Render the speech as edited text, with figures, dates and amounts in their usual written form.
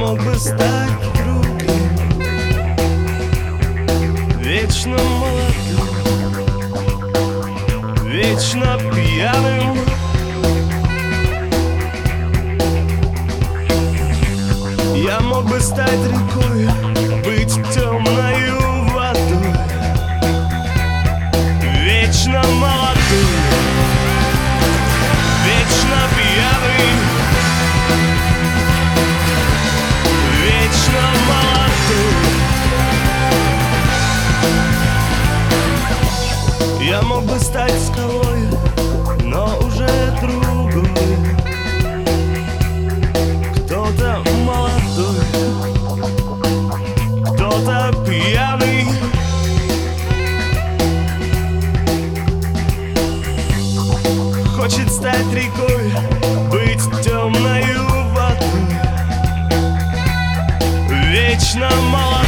мог бы стать другим, вечно молодым, вечно пьяным. Я мог бы стать рекой, быть темною водой, вечно молодой, вечно пьяный, вечно молодой. Я мог бы стать скалой, но уже другой, кто-то молодой, кто-то пьяный. Хочет стать рекой, быть темною водой, вечно молодой,